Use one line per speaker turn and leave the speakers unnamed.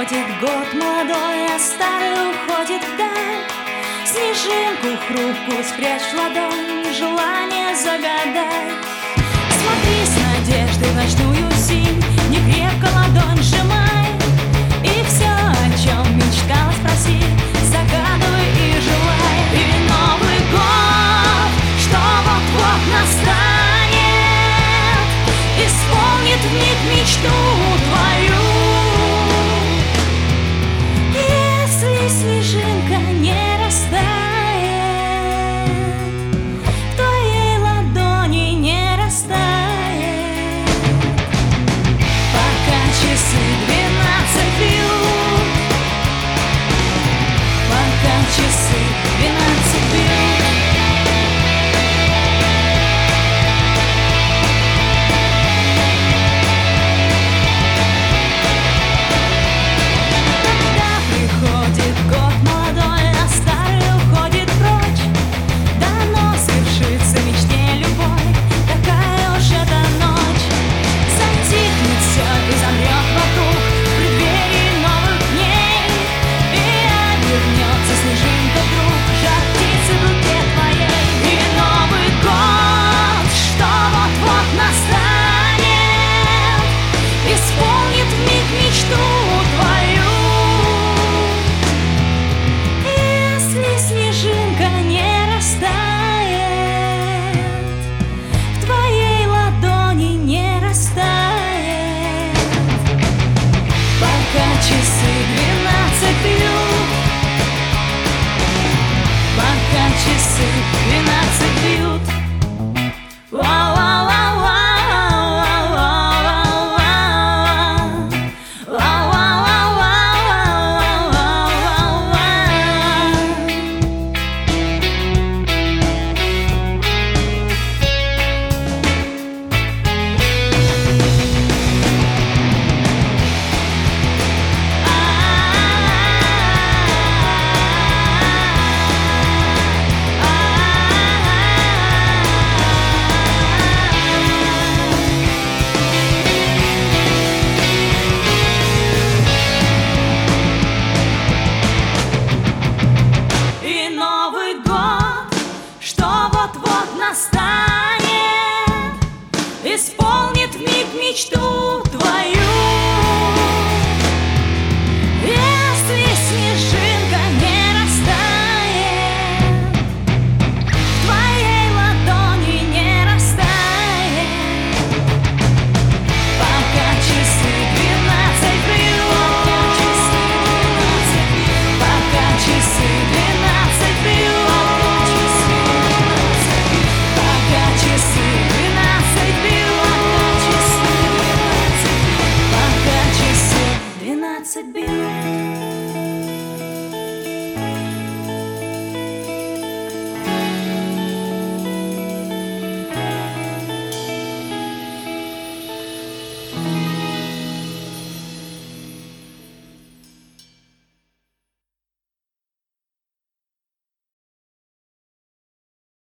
приходит год молодой, а старый уходит вдаль. Снежинку хрупкую спрячь в ладонь, желание загадай. Смотри с надеждой в ночную синь, не крепко ладонь сжимай. И все, о чем мечтала, спроси, загадывай и желай. И Новый год, что вот-вот настанет, исполнит вмиг мечту твою. Если снежинка не растает, в твоей ладони не растает, пока часы 12 бьют, пока часы 12 бьют. Часы 12 бьют, пока часы 12 бьют. Настанет, исполнит вмиг мечту твою. Если снежинка не растает, в твоей ладони не растает, пока часы 12 бьют, пока часы 12 бьют. Часы 12 бьют, пока часы 12 бьют.